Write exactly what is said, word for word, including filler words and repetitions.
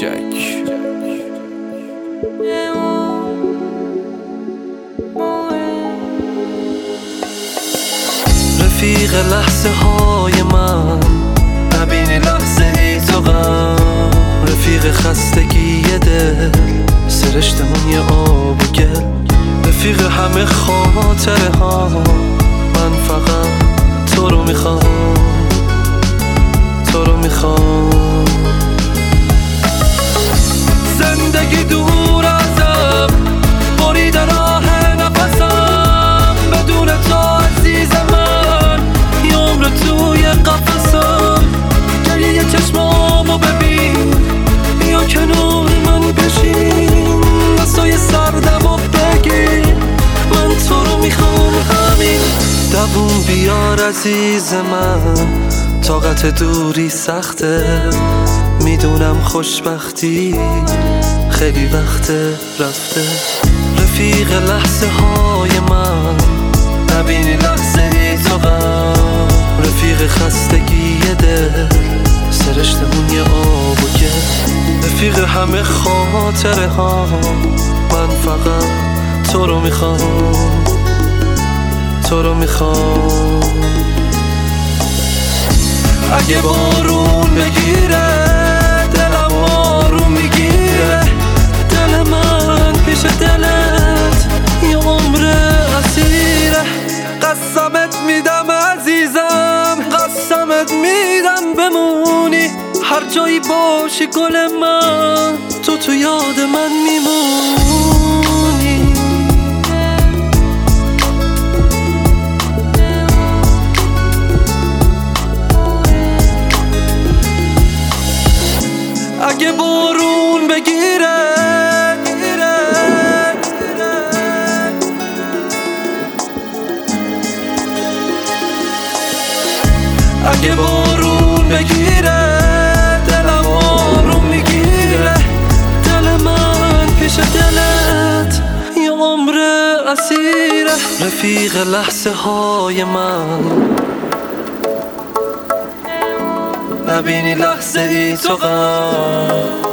جک. رفیق لحظه های من، نبینی لحظه ای تو غم. رفیق خستگی دل، سرشتمون یه آب و گل. رفیق همه خاطره ها، من فقط تو رو میخوام، تو رو میخوام. زندگی دور ازم، بریده راه نفسم. بدون تو عزیز من، یه عمر توی قفسم. گریه چشمامو ببین، یا کنار من بشین. دستای سردمو بگیر، من تو رو میخوام. همین دووم بیار عزیز من، طاقت دوری سخته. میدونم خوشبختی خیلی وقت رفته. رفیق لحظه های من، نبینی لحظه ای تو غم. رفیق خستگی دل، سرشتمون یه آب و گل. رفیق همه خاطره ها، من فقط تو رو میخوام، تو رو میخوام. اگه بارون بگیره، دلم آروم میگیره. دل من پیش دلت یه عمر اسیره. قسمت میدم عزیزم، قسمت میدم بمونی. هر جایی باشی گل من، تو تو یاد من میمونی. اگه بارون بگیره، اگه بارون بگیره، دلم آروم میگیره. دل من پیش دلت یه عمر اسیره. رفیق لحظه های من، نبینی لحظه ای تو غم.